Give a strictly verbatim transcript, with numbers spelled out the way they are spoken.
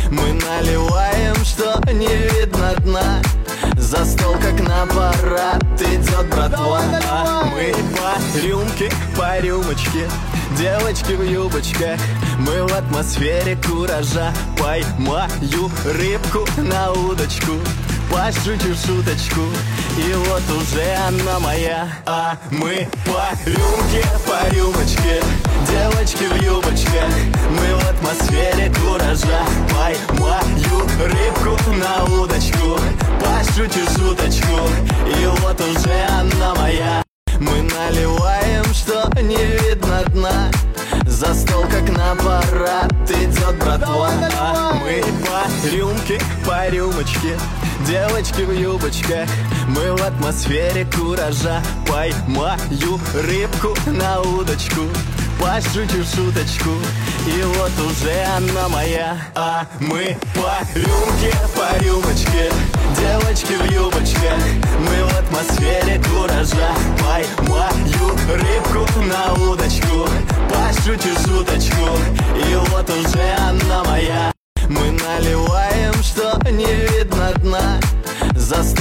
Мы наливаем, что не видно дна. За стол, как на парад, идет братва. А мы по рюмке, по рюмочке, девочки в юбочках. Мы в атмосфере куража. Поймаю рыбку на удочку, пошучу шуточку, и вот уже она моя. А мы по рюмке, по рюмочке, девочки в юбочках. Мы в атмосфере куража. Поймаю рыбку на удочку, пошучу шуточку, и вот уже она моя. Мы наливаем, что не видно дна. За стол, как на парад, идет братва. А мы по рюмке, по рюмочке, девочки в юбочках. Мы в атмосфере куража. Поймаю рыбку на удочку, пошучу шуточку, и вот уже она моя. А мы по рюмке, по рюмочке, девочки в юбочках. Мы в атмосфере куража. Поймаю рыбку на удочку, пошучу шуточку, и вот уже она моя.